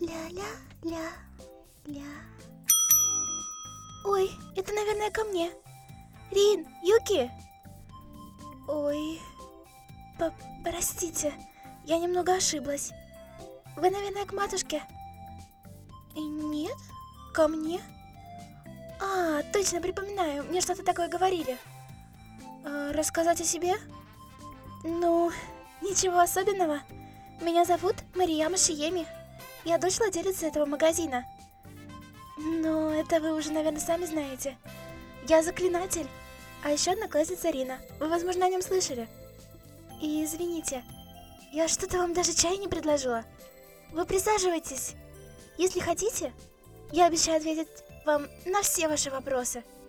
Ля-ля-ля-ля. Ой, это, наверное, ко мне. Рин, Юки. Ой, простите, я немного ошиблась. Вы, наверное, к матушке? Нет, ко мне. А, точно, припоминаю, мне что-то такое говорили. Рассказать о себе? Ну, ничего особенного. Меня зовут Марияма Шиеми. Я дочь владелицы этого магазина. Но это вы уже, наверное, сами знаете. Я заклинатель. А еще одноклассница Рина. Вы, возможно, о нем слышали. И извините, я что-то вам даже чай не предложила. Вы присаживайтесь. Если хотите, я обещаю ответить вам на все ваши вопросы.